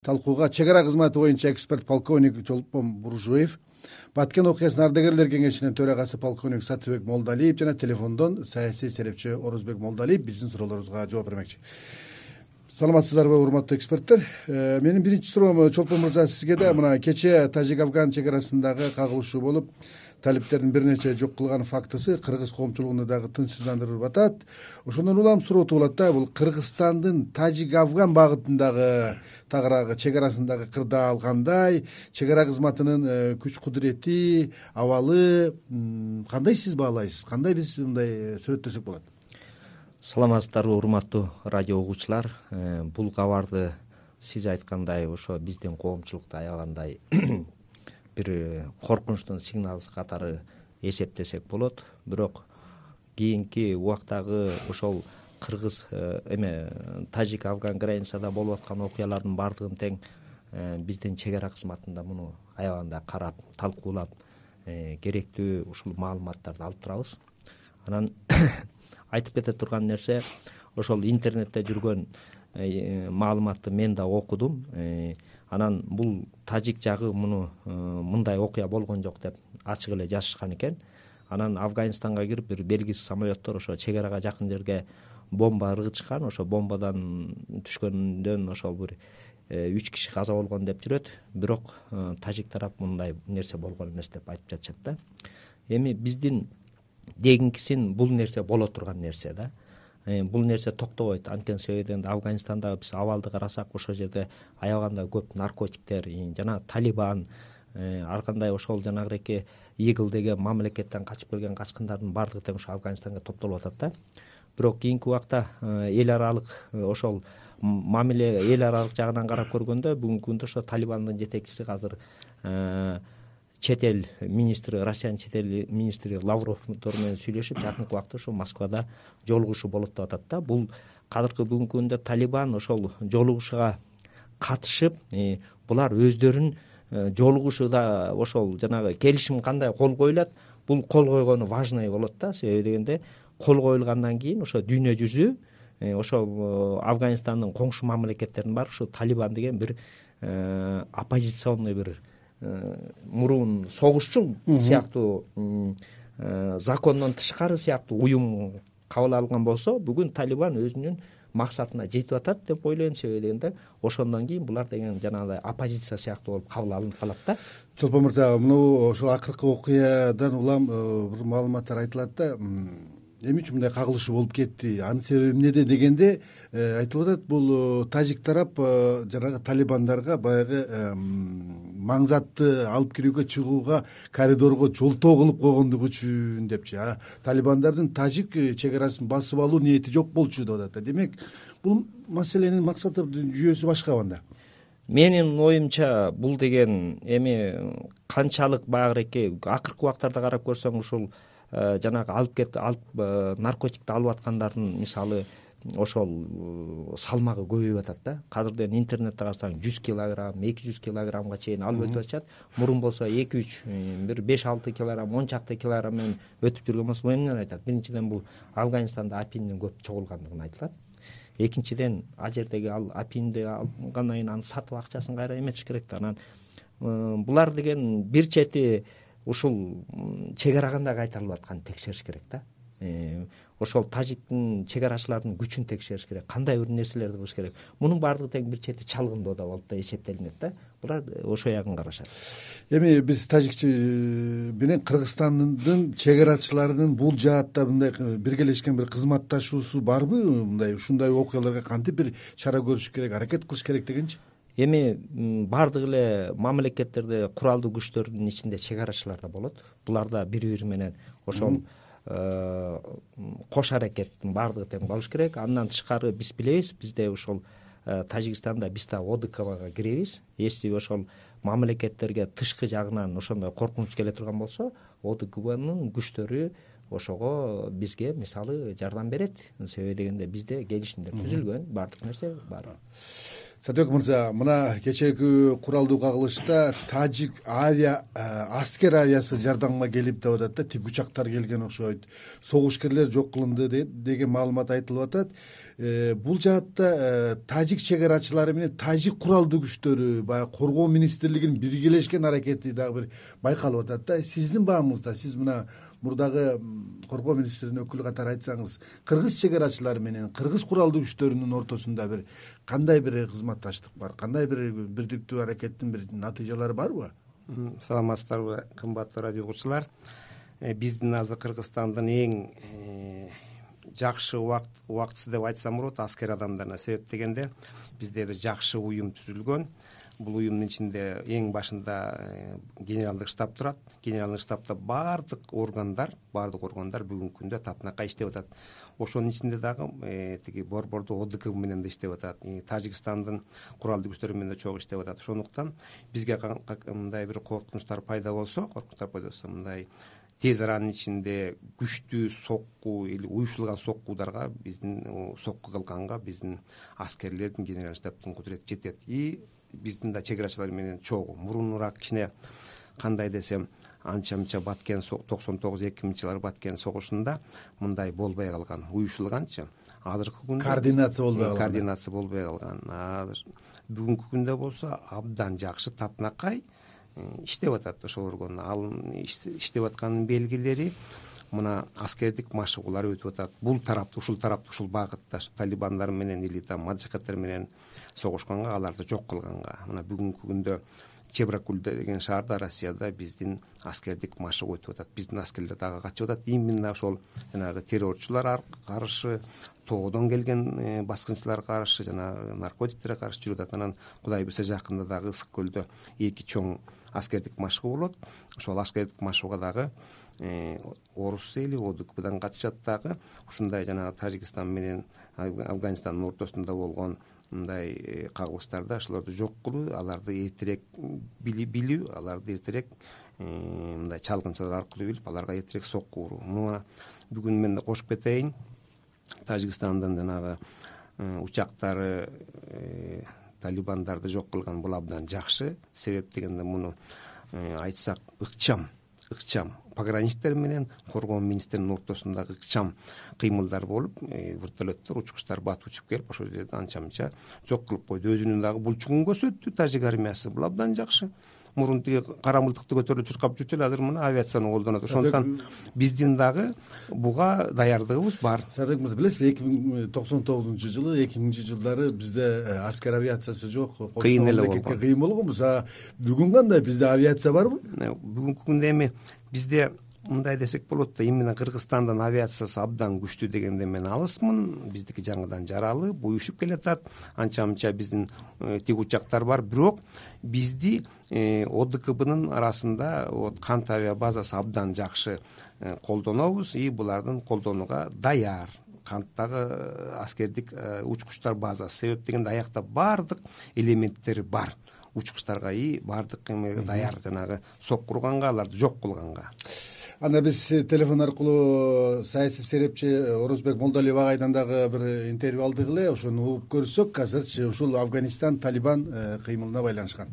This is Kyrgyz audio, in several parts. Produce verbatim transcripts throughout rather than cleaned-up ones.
Талкууга чек ара кызматы боюнча эксперт полковник Чолпон Буржуев, Баткен окуясынын ардагерлер кеңешинин төрагасы полковник Сатыбек Молдалиев жана телефондон саясий серепчи Орозбек Молдалиев биздин суроолорубузга жооп бермекчи. Саламатсыздарбы урматтуу эксперттер? Менин биринчи суроом Чолпон мырза сизге да. Мына кечээ Тажик-Афган чек арасындагы кагылышуу болуп, талиптердин бир нече жок кылган фактысы кыргыз коомчулугуну дагы тынчсыздандырып атат. Ошондон улам суроо туулат да, бул Кыргызстандын Тажик-Афган багытындагы тагыраагы чек арасындагы кырдаал кандай, чек ара кызматынын күч кудурети, абалы кандай сиз баалайсыз? Кандай биз мындай сүрөттөсөк болот? Саламатсыздарбы урматтуу радио угуучулар. Бул кабарды сиз айткандай ошо биздин коомчулукта аябагандай бир коркунучтун сигналы катары эсептесек болот. Бирок кийинки убактагы ошол кыргыз эме Тажик-Афган границада болуп аткан окуялардын баардыгын тең биздин чек ара кызматында муну аябагандай карап, талкуулап, керектүү ушул маалыматтарды алып турабыз. Анан айтып кете турган нерсе, ошол интернетте жүргөн маалыматты мен да окудум. Анан бул тажик жагы муну мындай окуя болгон жок деп ачык эле жазышкан экен. Анан Афганистанга кирип бир белгисиз самолеттор ошо чек арага жакын жерге бомба ыргытышкан. Ошо бомбадан түшкөндөн ошол бир үч киши каза болгон деп жүрөт. Бирок тажик тарап мындай нерсе болгон эмес деп айтып жатышат да. Эми биздин дегинкисин бул нерсе боло турган нерсе да. Бул нерсе токтобойт. Анткени себебинде Афганистанда биз абалды карасак, ошол жерде аябагандай көп наркотиктер жана Талибан, ар кандай ошол жанагыреки Игл деген мамлекеттен качып келген качкындардын баардыгы тең ошо Афганистанга топтолуп атат да. Бирок кийинки убакта эл аралык ошол мамиле эл аралык жагынан карап көргөндө бүгүнкү күндө ошо Талибандын жетекчиси азыр чет эл министри, Россиянын чет эл министри Лавровдор менен сүйлөшүп, жакынкы убакта ошо Москвада жолугушуу болот деп атат да. Бул азыркы бүгүнкү күндө Талибан ошол жолугушууга катышып, булар өздөрүн жолугушууда ошол жанагы келишим кандай кол коюлат, бул кол койгону важный болот да. Себеби дегенде кол коюлгандан кийин ошо дүйнө жүзү, ошол Афганистандын коңшу мамлекеттеринин баары ошо Талибан деген бир оппозиционный бир мурун согушчул сыяктуу закондон тышкары сыяктуу уюм кабыл алган болсо, бүгүн Талибан өзүнүн максатына жетип атат деп ойлойм. Себеби дегенде ошондон кийин булар деген жанагындай оппозиция сыяктуу болуп кабыл алынып калат да. Чолпон мырза, муну ошол акыркы окуядан улам бир маалыматтар айтылат да. Эмне үчүн мындай кагылышуу болуп кетти? Анын себеби эмнеде дегенде айтылып атат, бул тажик тарап жанагы талибандарга баягы маңзатты алып кирүүгө чыгууга коридорго жолтоо кылып койгондугу үчүн депчи. Талибандардын тажик чек арасын басып алуу ниети жок болчу деп атат. Демек, бул маселенин максаты, жүйөсү башка анда. Менин оюмча бул деген эми канчалык баягыреки акыркы убактарда карап көрсөң, ушул жанагы алып кет алып наркотикти алып аткандардын мисалы ошол салмагы көбөйүп атат да. Азырден интернетте карасаң жүз килограмм, эки жүз килограммга чейин алып өтүп атышат. Мурун болсо эки үч, бир беш алты килограмм, он чакты килограмм менен өтүп жүргөн болсо, эмнени айтат? Биринчиден, бул Афганистанда апиндин көп чогулгандыгын айтылат. Экинчиден, ал жердеги ал апинди алгандан кийин анын сатып акчасын кайра эметиш керек да. Анан булар деген бир чети ушул чек араганда кайтарылып атканын текшериш керек да. Ошол тажиктин чек арачылардын күчүн текшериш керек, кандай бир нерселерди кылыш керек. Мунун баардыгы тең бир чети чалгындоодо болуп да эсептелинет да. Булар ошо ягын карашат. Эми биз тажикчи менен Кыргызстандын чек арачыларынын бул жаатта мындай биргелешкен бир кызматташуусу барбы? Мындай ушундай окуяларга кантип бир чара көрүш керек, аракет кылыш керек дегенчи? Эми баардык эле мамлекеттерде куралдуу күчтөрдүн ичинде чек арачылар да болот. Буларда бири-бири менен ошол кош аракеттин баардыгы тең болуш керек. Андан тышкары биз билебиз, бизде ошол Тажикстанда биз да ОДКБга киребиз. Если ошол мамлекеттерге тышкы жагынан ошондой коркунуч келе турган болсо, ОДКБнын күчтөрү ошого бизге мисалы жардам берет. Себеби дегенде бизде келишимдер түзүлгөн, баардык нерсе бар. Сатыбек мырза, мына кечээки куралдуу кагылышта тажик авиа аскер авиасы жардамга келип деп атат да, тик учактар келген окшойт. Согушкерлер жок кылынды деген маалымат айтылып атат. бул жаатта тажик чек арачылары менен тажик куралдуу күчтөрү баягы коргоо министрлигинин биргелешкен аракети дагы бир байкалып атат да. Сиздин баамыңызда сиз мына мурдагы коргоо министринин өкүлү катары айтсаңыз, кыргыз чек арачылары менен кыргыз куралдуу күчтөрүнүн ортосунда бир кандай бир кызматташтык бар, кандай бир бирдиктүү аракеттин бир натыйжалары барбы? Саламатсыздарбы, кымбаттуу радио угуучулар. Биздин азыр Кыргызстандын эң жакшы убактысы деп айтсам болот аскер адамдарына. Себеп дегенде бизде бир жакшы уюм түзүлгөн. Бул уюмдун ичинде эң башында генералдык штаб турат. Генералдык штабта баардык органдар, баардык органдар бүгүнкү күндө татынакай иштеп атат. Ошонун ичинде дагы тиги борбордуу О Д К менен да иштеп атат. Тажикстандын куралдуу күчтөрү менен да чогуу иштеп атат. Ошондуктан бизге мындай бир коркунучтар пайда болсо, коркунучтар пайда болсо, мындай тез аранын ичинде күчтүү сокку или уюшулган соккударга биздин сокку кылганга биздин аскерлердин генерал штабтын кудурети жетет. И биздин да чек арачылар менен чогуу мурунураак кичине кандай десем анча мынча баткен токсон тогуз эки миңинчи жылдары баткен согушунда мындай болбой калган, уюшулганчы. Азыркы күндө координация болбой калган. Координация болбой калган. Азыр бүгүнкү күндө болсо абдан жакшы татынакай иштеп атат ошол орган. Ал иштеп атканын белгилери мына аскердик машыгуулар өтүп атат. Бул тарапты, ушул тарапты, ушул багытта талибандар менен или там маджахеттер менен согушканга, аларды жок кылганга. Мына бүгүнкү күндө Чебракуль деген шаарда Россияда биздин аскердик машыгуу өтүп атат. Биздин аскерлер дагы качып атат. Именно ошол жанагы террорчулар каршы, тоодон келген баскынчыларга каршы, жана наркотиктерге каршы жүрүп атат. Анан Кудай буйрса жакында дагы Ысык көлдө эки чоң аскердик машыгуу болот. Ошол аскердик машыгууга дагы орус эли О Д Кдан катышат дагы. Ушундай жанагы Тажикстан менен Афганистандын ортосунда болгон мындай кагылыштарда ошолорду жок кылуу, аларды эртерээк билүү, аларды эртерээк мындай чалгынчылар аркылуу билип, аларга эртерээк сокку уруу. Муна бүгүн мен кошуп кетейин. Тажикстандын жанагы учактары талибандарды жок кылган бул абдан жакшы. Себеп дегенде муну айтсак ыкчам, ыкчам пограничтер менен коргоо министринин ортосундагы ыкчам кыймылдар болуп, вертолеттор, учкучтар батып учуп келип, ошол жерде анча мынча жок кылып койду. Өзүнүн дагы булчугун көрсөттү тажик армиясы. Бул абдан жакшы. Мурун тиги кара мылтыкты көтөрүп чуркап жүрчү эле, азыр мына авиацияны колдонот. Ошондуктан биздин дагы буга даярдыгыбыз бар. Садык мырза, билесизби, эки миң токсон тогузунчу жылы, эки миңинчи жылдары бизде аскер авиациясы жок. Кыйын эле болгон. Кыйын болгонбуз. Бүгүн кандай, бизде авиация барбы? Бүгүнкү күндө эми бизде мындай десек болот да, именно Кыргызстандын авиациясы абдан күчтүү дегенде мен алысмын. Биздики жаңыдан жаралы, буюшуп келатат. Анча-мынча биздин тиг учактар бар, бирок бизди О Д К Бнын арасында вот кант авиа базасы абдан жакшы колдонобуз, и булардын колдонууга даяр. Канттагы аскердик учкучтар базасы. Себеп дегенде аякта баардык элементтери бар. Учкучтарга и баардык эмеге даяр, жанагы сокку урганга, аларды жок кылганга. Анда биз телефон аркылуу саясий серепчи Орозбек Молдалиев агайдан дагы бир интервью алдык эле. Ошону угуп көрсөк, азырчы ушул Афганистан Талибан кыймылына байланышкан.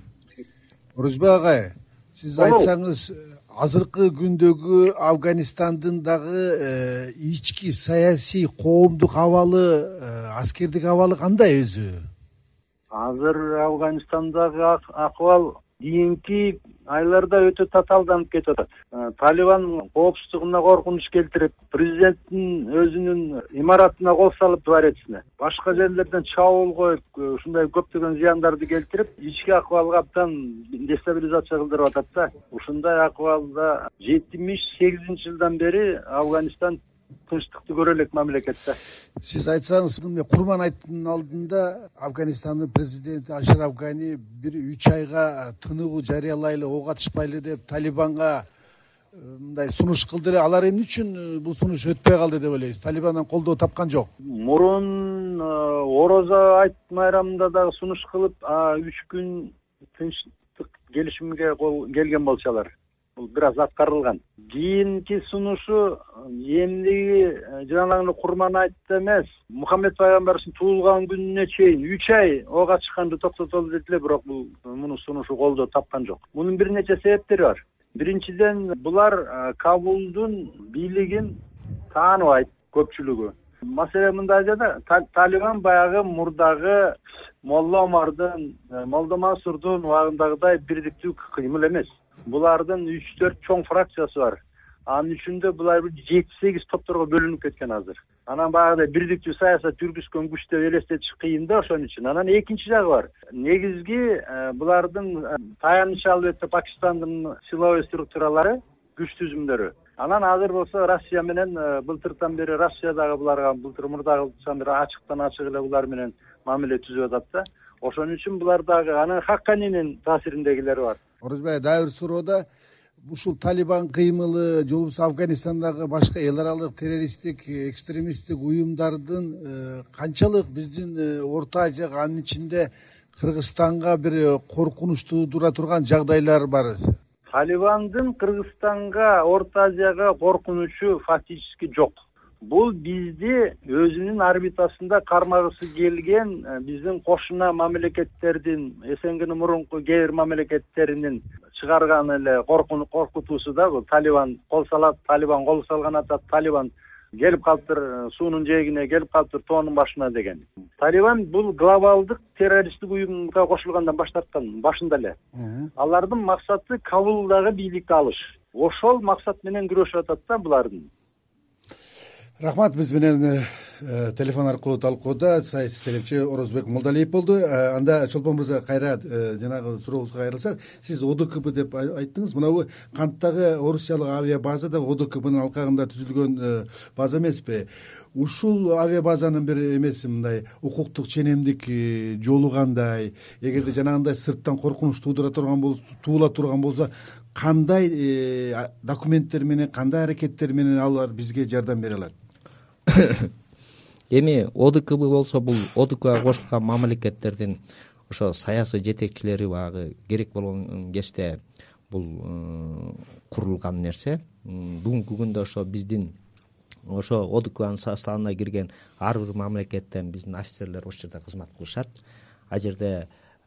Орозбек агай, сиз айтсаңыз, азыркы күндөгү Афганистандын дагы ички саясий, коомдук абалы, аскердик абалы кандай өзү? Азыр Афганистандагы акыбал кийинки айларда өтө татаалданып кетип атат. Талибан коопсуздугуна коркунуч келтирип, президенттин өзүнүн имаратына кол салып, дворецине башка жерлерден чабуул коюп, ушундай көптөгөн зыяндарды келтирип, ички акыбалга абдан дестабилизация кылдырып атат да. Ушундай акыбалда жетимиш сегизинчи жылдан бери Афганистан тынчтыкты көрө элек мамлекет да. Сиз айтсаңыз, Курман айттын алдында Афганистандын президенти Ашраф Гани бир үч айга тыныгуу жарыялайлы, ого катышпайлы деп Талибанга мындай сунуш кылды эле. Алар эмне үчүн бул сунуш өтпөй калды деп ойлойсуз? Талибандан колдоо тапкан жок. Мурун Орозо айт майрамында дагы сунуш кылып, үч күн тынчтык келишимге келген болчалар. Бул бир аз аткарылган. Кийинки сунушу эмдиги жанагы Курман айтты эмес, Мухаммед пайгамбарыбыздын туулган күнүнө чейин үч ай ого чыкканды токтотолду деди эле, бирок бул муну сунушу колдоо тапкан жок. Мунун бир нече себептери бар. Биринчиден, булар Кабулдун бийлигин тааныбайт көпчүлүгү. Маселе мындай да, Талибан баягы мурдагы Молла Омардын, Молда Мансурдун убагындагыдай бирдиктүү кыймыл эмес. Булардын үч төрт чоң фракциясы бар. Анын ичинде булар бир жети сегиз топторго бөлүнүп кеткен азыр. Анан баягыдай бирдиктүү саясат жүргүзгөн күч деп элестетиш кыйын да ошон үчүн. Анан экинчи жагы бар. Негизги булардын таянышы албетте Пакистандын силовой структуралары, күч түзүмдөрү. Анан азыр болсо Россия менен былтыртан бери Россиядагы буларга былтыр мурдагыдан бери ачыктан ачык эле булар менен мамиле түзүп атат да. Ошон үчүн булар дагы анан Хакканинин таасириндегилери бар. Орозбай, дагы бир суроода ушул Талибан кыймылы же болбосо Афганистандагы башка эл аралык террористтик, экстремисттик уюмдардын канчалык биздин Орто Азияга, анын ичинде Кыргызстанга бир коркунуч туудура турган жагдайлар бар? Талибандын Кыргызстанга, Орто Азияга коркунучу фактически жок. Бул бизди өзүнүн орбитасында кармагысы келген биздин кошуна мамлекеттердин, СНГнын мурунку кээ бир мамлекеттеринин чыгарган эле коркутуусу да. Бул Талибан кол салат, Талибан кол салган атат, Талибан келип калыптыр суунун жээгине, келип калыптыр тоонун башына деген. Талибан бул глобалдык террористтик уюмга кошулгандан баш тарткан башында эле. Алардын максаты Кабулдагы бийликти алыш. Ошол максат менен күрөшүп атат да булардын. Рахмат, биз менен телефон аркылуу талкууда саясий серепчи Орозбек Молдалиев болду. Анда Чолпон мырза, кайра жанагы сурообузга кайрылсак, сиз О Д К Б деп айттыңыз. Мына канттагы орусиялык авиабаза да О Д К Бнын алкагында түзүлгөн база эмеспи? Ушул авиабазанын бир эмеси мындай укуктук ченемдик жолу кандай? Эгерде жанагындай сырттан коркунуч туудура турган болсо, туула турган болсо, кандай документтер менен, кандай аракеттер менен алар бизге жардам бере алат? Эми О Д К Б болсо бул О Д К Бга кошулган мамлекеттердин ошо саясий жетекчилери багы керек болгон кечте бул курулган нерсе. Бүгүнкү күндө ошо биздин ошо О Д К Бнын составына кирген ар бир мамлекеттен биздин офицерлер ошол жерде кызмат кылышат. А жерде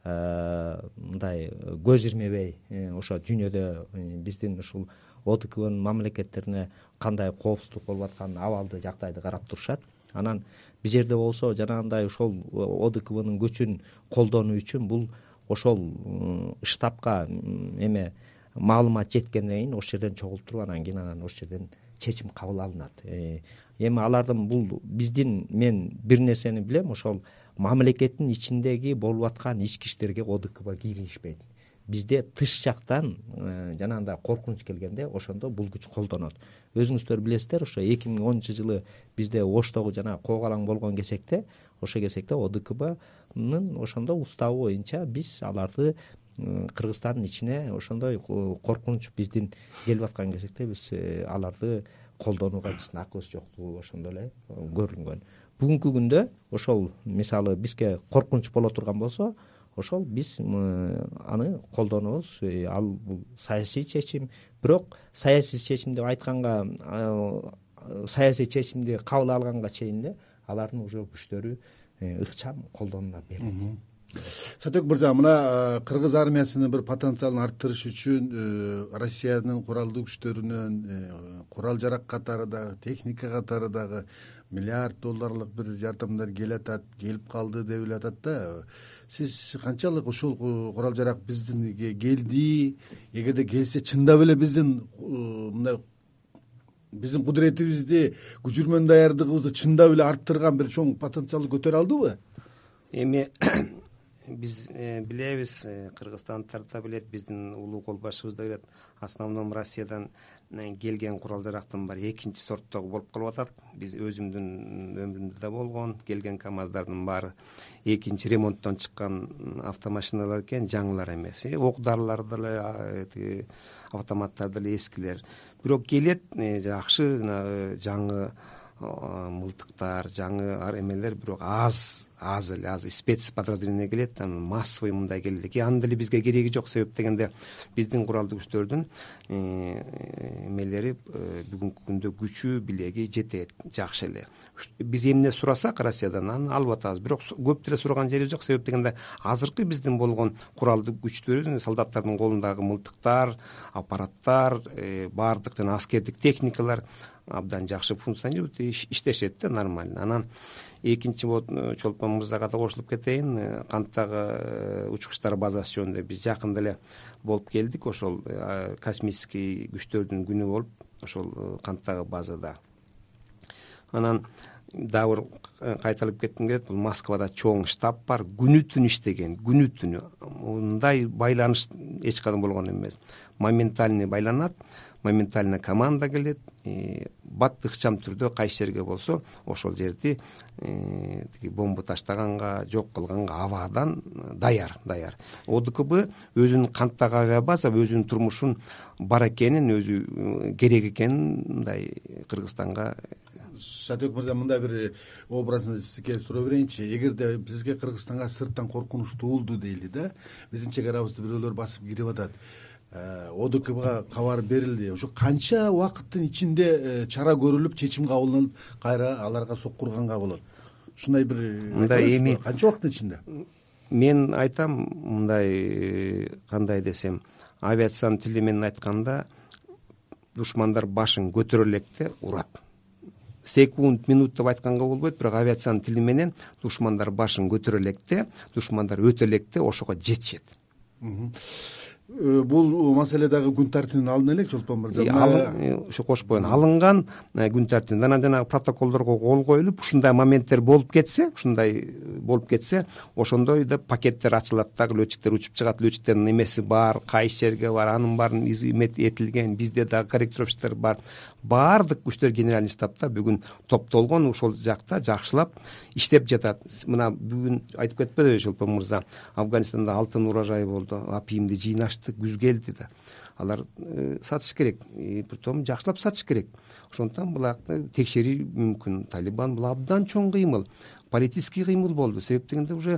мындай көз ирмебей ошо дүйнөдө биздин ушул О Д К Бнын мамлекеттерине кандай коопсуздук болуп аткан абалды, жагдайды карап турушат. Анан биз жерде болсо жанагындай ошол О Д К Бнын күчүн колдонуу үчүн бул ошол штабка эме маалымат жеткенден кийин ошол жерден чогултуруп анан кийин анан ошол жерден чечим кабыл алынат. Эми алардын бул биздин мен бир нерсени билем, ошол мамлекеттин ичиндеги болуп аткан ички иштерге О Д К Б кийлигишпейт. Бизде тыш жактан жанагындай коркунуч келгенде ошондо бул күч колдонот. Өзүңүздөр билесиздер, ошо эки миң онунчу жылы бизде Оштогу жана Когалаң болгон кезекте, ошо кезекте О Д К Бнын ошондо уставы боюнча биз аларды Кыргызстандын ичине ошондой коркунуч биздин келип аткан кезекте биз аларды колдонууга биздин акыбыз жоктугу ошондо эле көрүнгөн. Бүгүнкү күндө ошол мисалы бизге коркунуч боло турган болсо, ошол биз аны колдонобуз. Ал бул саясий чечим, бирок саясий чечим деп айтканга, саясий чечимди кабыл алганга чейин эле алардын уже күчтөрү ыкчам колдонула берет. Сатек мырза, мына кыргыз армиясынын бир потенциалын арттырыш үчүн Россиянын куралдуу күчтөрүнөн курал жарак катары дагы, техника катары дагы миллиард долларлык бир жардамдар келатат, келип калды деп эле атат да. Сиз канчалык ушул курал жарак биздин келди? Эгерде келсе, чындап эле биздин мындай биздин кудуретибизди, күчүрмөн даярдыгыбызды чындап эле арттырган бир чоң потенциалды көтөрө алдыбы? Эми биз билебиз, кыргызстандыктар да билет, биздин улуу кол башыбыз да билет, основном Россиядан келген курал жарактын баары экинчи сорттогу болуп калып атат. Биз өзүмдүн өмүрүмдө да болгон, келген КАМАЗдардын баары экинчи ремонттон чыккан автомашиналар экен, жаңылар эмес. Ок дарылар деле, автоматтар деле эскилер. Бирок келет жакшы жаңы мылтыктар, жаңы эмелер, бирок аз аз эле азыр спецподразделение келет, анан массовый мындай келет экен. Анын деле бизге кереги жок. Себеп дегенде биздин куралдуу күчтөрдүн эмелери бүгүнкү күндө күчү, билеги жетет, жакшы эле. Биз эмне сурасак Россиядан аны алып атабыз. Бирок көп деле сураган жери жок. Себеп дегенде азыркы биздин болгон куралдуу күчтөр, солдаттардын колундагы мылтыктар, аппараттар, баардык жана аскердик техникалар абдан жакшы функционирует, иштешет да нормально. Анан экинчи вот Чолпон мырзага да кошулуп кетейин. Канттагы учкучтар базасы жөнүндө биз жакында эле болуп келдик. Ошол космический күчтөрдүн күнү болуп, ошол Канттагы базада. Анан дагы бир кайталып кетким келет. Бул Москвада чоң штаб бар, күнү түнү иштеген, күнү түнү. Мындай байланыш эч кандай болгон эмес. Моментально байланат, моментально команда келет, бат ыкчам түрдө кайсы жерге болсо ошол жерди тиги бомба таштаганга, жок кылганга абадан даяр, даяр. ОДКБ өзүнүн Канттагы авиабаза өзүнүн турмушун бар экенин, өзү керек экенин мындай Кыргызстанга. Сатыбек мырза, мындай бир образын сизге суроо берейинчи. Эгерде бизге Кыргызстанга сырттан коркунуч туулду дейли да, биздин чек арабызды бирөөлөр басып кирип атат. ОДКБга кабар берилди. Ошо канча убакыттын ичинде чара көрүлүп, чечим кабылданып, кайра аларга соккурганга болот? Ушундай бир мындай эми канча убакыттын ичинде? Мен айтам, мындай кандай десем, авиациянын тили менен айтканда, душмандар башын көтөрө электе урат. Секунд, минут деп айтканга болбойт, бирок авиациянын тили менен душмандар башын көтөрө электе, душмандар өтө электе ошого жетишет. Бул маселе дагы күн тартибине алына элек, Чолпон мырза. Ушу кошпойн алынган күн тартибине. Анан жанагы протоколдорго кол коюлуп, ушундай моменттер болуп кетсе, ушундай болуп кетсе, ошондой да пакеттер ачылат дагы, летчиктер учуп чыгат, летчиктердин эмеси бар, кайсы жерге бар, анын баарын измет этилген, бизде дагы корректировщиктер бар. Баардык күчтөр генеральный штабта бүгүн топтолгон, ошол жакта жакшылап иштеп жатат. Мына бүгүн айтып кетпедиби Чолпон мырза, Афганистанда алтын урожай болду, апийимди жыйнашты, күз келди да. Алар сатыш керек, притом жакшылап сатыш керек. Ошондон булакты текшерүү мүмкүн. Талибан бул абдан чоң кыймыл, политический кыймыл болду. Себеп дегенде уже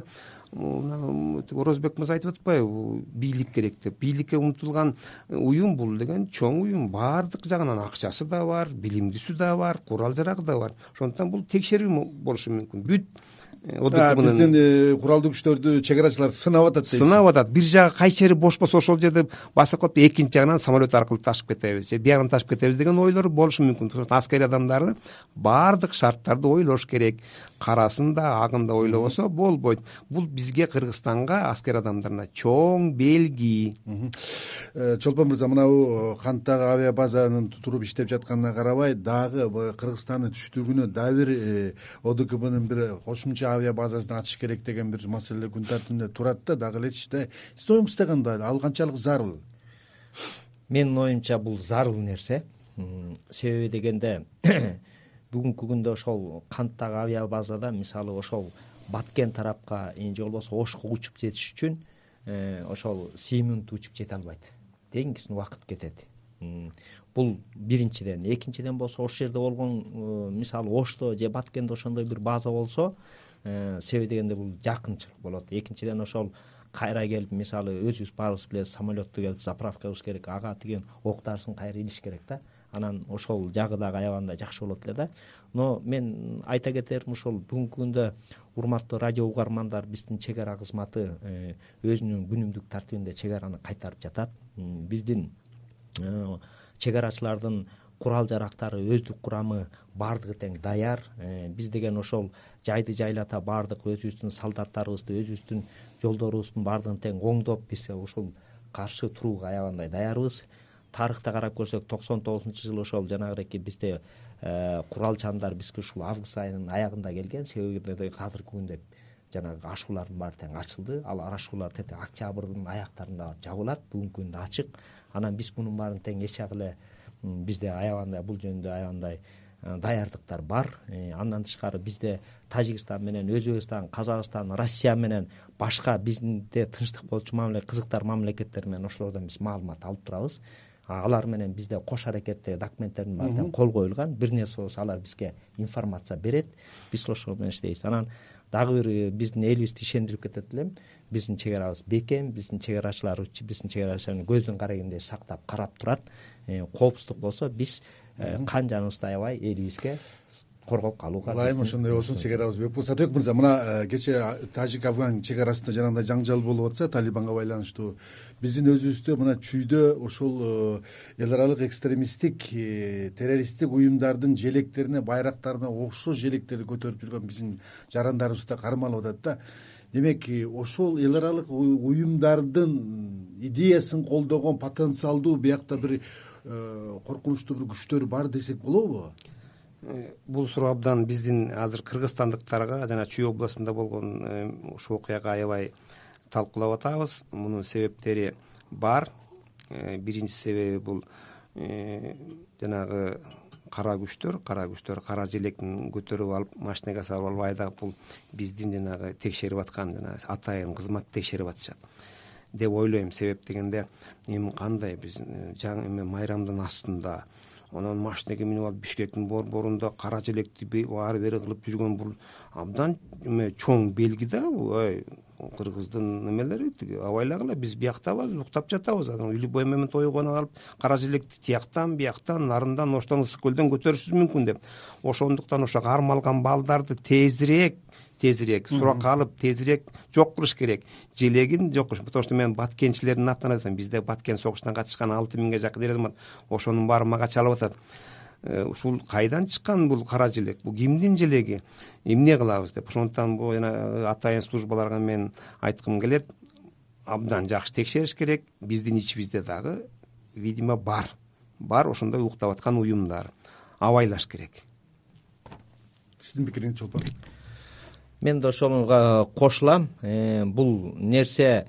Орозбек мырза айтып атпайбы, бийлик керек деп. Бийликке умтулган уюм бул деген чоң уюм. Баардык жагынан акчасы да бар, билимдүүсү да бар, курал жарагы да бар. Ошондон бул текшерүү болушу мүмкүн. Бүт биздин куралдуу күчтөрдү чек арачылар сынап атат дейсиз. Сынап атат. Бир жагы кайсы жери бош болсо ошол жерде басып коюп, экинчи жагынан самолет аркылуу ташып кетебиз, же биягын ташып кетебиз деген ойлор болушу мүмкүн. Аскери адамдарды баардык шарттарды ойлош керек. Карасын да, агын да ойлобосо болбойт. Бул бизге, Кыргызстанга, аскер адамдарына чоң белги. Чолпон мырза, мынау Канттагы авиабазанын туруп иштеп жатканына карабай, дагы Кыргызстандын түштүгүнө дагы бир ОДКБнын бир кошумча авиабазасын ачыш керек деген бир маселе күн тартибинде турат да, дагы элечи да. Сиздин оюңузда кандай? Ал канчалык зарыл? Менин оюмча бул зарыл нерсе. Себеби дегенде бүгүнкү күндө ошол Канттагы авиабазада мисалы ошол Баткен тарапка же болбосо Ошко учуп жетиш үчүн ошол Симонт учуп жете албайт. Деңгизин убакыт кетет. Бул биринчиден. Экинчиден болсо ошол жерде болгон мисалы Ошто же Баткенде ошондой бир база болсо, себеби дегенде бул жакынчылык болот. Экинчиден ошол кайра келип, мисалы өзүбүз баарыбыз билебиз, самолетту келип заправкабыз керек, ага тиген октарсын кайра илиш керек да. Анан ошол жагы дагы аябагандай жакшы болот эле да. Но мен айта кетерим, ошол бүгүнкү күндө урматтуу радио угармандар, биздин чек ара кызматы өзүнүн күнүмдүк тартибинде чек араны кайтарып жатат. Биздин чек арачылардын курал жарактары, өздүк курамы баардыгы тең даяр. Биз деген ошол жайды жайлата баардык өзүбүздүн солдаттарыбызды, өзүбүздүн жолдорубуздун баардыгын тең оңдоп, биз ошол каршы турууга аябагандай даярбыз. Тарыхта карап көрсөк, токсон тогузунчу жылы ошол жанагыреки бизде куралчандар бизге ушул август айынын аягында келген. Себеби азыркы күндө жанагы ашуулардын баары тең ачылды. Ал ашуулар тете октябрдын аяктарында жабылат, бүгүнкү күндө ачык. Анан биз мунун баарын тең эч жагы эле бизде аябагандай бул жөнүндө аябагандай даярдыктар бар. Андан тышкары бизде Тажикстан менен Өзбекстан, Казакстан, Россия менен башка бизде тынчтык болчу мамиле кызыктар мамлекеттер менен ошолордон биз маалымат алып турабыз. Алар менен бизде кош аракетте документтердин баары кол коюлган. Бир нерсе болсо алар бизге информация берет. Биз ошол менен иштейбиз. Анан дагы бир биздин элибизди ишендирип кетет элем. Биздин чек арабыз бекем, биздин чек арачылар биздин чек арачыларын көздүн карегиндей сактап карап турат. Коопсуздук болсо биз кан жаныбызды аябай элибизге коргоп калууга ылайым ошондой болсун. чек арабыз бек болсун. Сатыбек мырза, мына кечээ тажик афган чек арасында жанагындай жаңжал болуп атса Талибанга байланыштуу, биздин өзүбүздө мына чүйдө ошол эл аралык экстремисттик террористтик уюмдардын желектерине, байрактарына окшош желектерди көтөрүп жүргөн биздин жарандарыбыз да кармалып атат да. Демек ошол эл аралык уюмдардын идеясын колдогон потенциалдуу биякта бир коркунучтуу бир күчтөр бар десек болобу? Бул суроо абдан биздин азыр кыргызстандыктарга жана Чүй областында болгон ушул окуяга аябай талкуулап атабыз. Мунун себептери бар. Биринчи себеби бул жанагы кара күчтөр, кара күчтөр кара желекин көтөрүп алып, машинага салып алып айдап, бул биздин жанагы текшерип аткан жана атайын кызмат текшерип атышат деп ойлойм. Себеп дегенде эми кандай биз жаңы майрамдын астында анан машинеге минип алып Бишкектин борборунда кара желекти ары бери кылып жүргөн бул абдан эме чоң белги да. Ой, кыргыздын немелери абайлагыла, биз бияктабыз, уктап жатабыз. Анан любой момент ойгонуп алып кара желекти тияктан, бияктан, нарындан, оштон, ысык көлдөн көтөрүшүбүз мүмкүн деп. Ошондуктан ошо кармалган балдарды тезирээк тезирээк суракка алып, тезирээк жок кылыш керек. Желегин жок кылыш. Потому что мен баткенчилердин аттан айтам. Бизде баткен согуштан катышкан алты миңге жакын эр-азамат ошонун баары мага чалып атат. Ушул кайдан чыккан бул кара желек? Бул кимдин желеги? Эмне кылабыз деп. Ошондуктан бул жана атайын службаларга мен айткым келет. Абдан жакшы текшериш керек. Биздин ичибизде дагы видимо бар. Бар ошондой уктап аткан уюмдар. Абайлаш керек. Сиздин пикириңиз Чолпон? Мен да ошого кошулам. Бул нерсе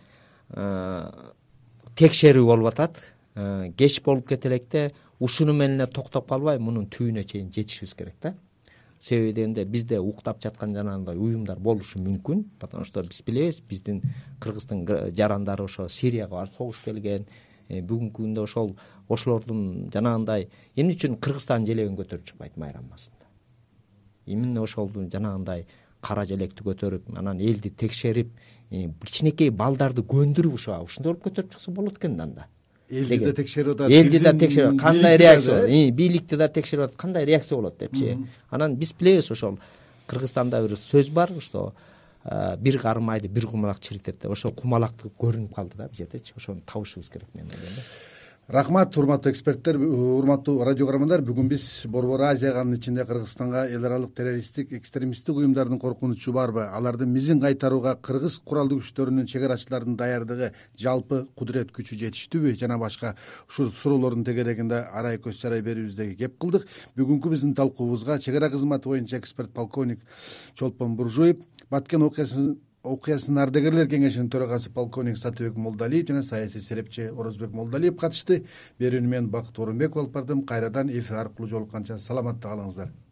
текшерүү болуп атат. Кеч болуп кете электе ушуну менен эле токтоп калбай, мунун түбүнө чейин жетишибиз керек да. Себеби дегенде бизде уктап жаткан жанагындай уюмдар болушу мүмкүн. Потому что биз билебиз, биздин Кыргыздын жарандары ошо Сирияга барып согуш келген. Бүгүнкү күндө ошол ошолордун жанагындай эмне үчүн Кыргызстан желегин көтөрүп чыкпайт майрамасында? Именно ошолдун жанагындай кара желекти көтөрүп, анан элди текшерип, кичинекей балдарды көндүрүп ушуга ушундай болуп көтөрүп чыкса болот экен да. Элди да текшерип атат. Элди да текшерип, кандай реакция, бийликти да текшерип атат, кандай реакция болот депчи. Анан биз билебиз, ошол Кыргызстанда бир сөз бар, что бир карым айды бир кумалак чиритет деп. Ошол кумалакты көрүнүп калды да бизде. Ошону табышыбыз керек мен ойлойм. Рахмат, урматтуу эксперттер, урматтуу радио көрөрмандар. Бүгүн биз Борбор Азияга, анын ичинде Кыргызстанга эл аралык террористтик, экстремисттик уюмдардын коркунучу барбы, алардын мизин кайтарууга кыргыз куралдуу күчтөрүнүн, чек арачылардын даярдыгы, жалпы кудурет күчү жетиштүүбү жана башка ушул суроолордун тегерегинде арай көз чарай берүүбүздөгү кеп кылдык. Бүгүнкү биздин талкуубузга чек ара кызматы боюнча эксперт полковник Чолпон Буржуев, Баткен окуясын окуясынын ардагерлер кеңешинин төрагасы полковник Сатыбек Молдалиев жана саясий серепчи Орозбек Молдалиев катышты. Берүүнү мен Бакыт Орунбеков алып бардым. Кайрадан эфир аркылуу жолукканча саламатта калыңыздар.